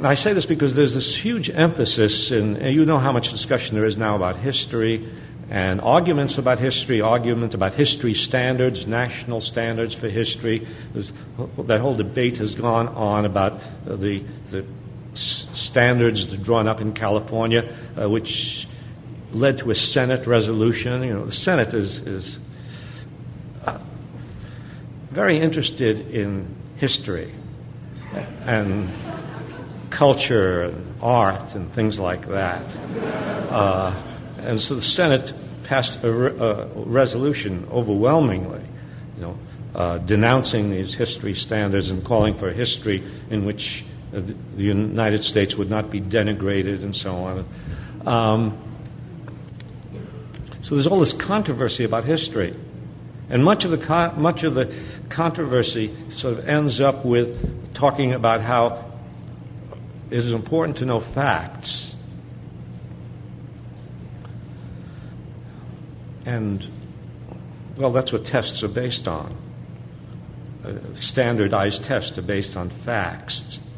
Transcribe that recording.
And I say this because there's this huge emphasis, and you know how much discussion there is now about history, and arguments about history standards, national standards for history. That whole debate has gone on about the standards drawn up in California, which led to a Senate resolution. You know, the Senate is very interested in history and culture and art and things like that. And so the Senate passed a resolution overwhelmingly, denouncing these history standards and calling for a history in which the United States would not be denigrated and so on. So there's all this controversy about history, and much of the controversy sort of ends up with talking about how it is important to know facts. And, well, that's what tests are based on. Standardized tests are based on facts.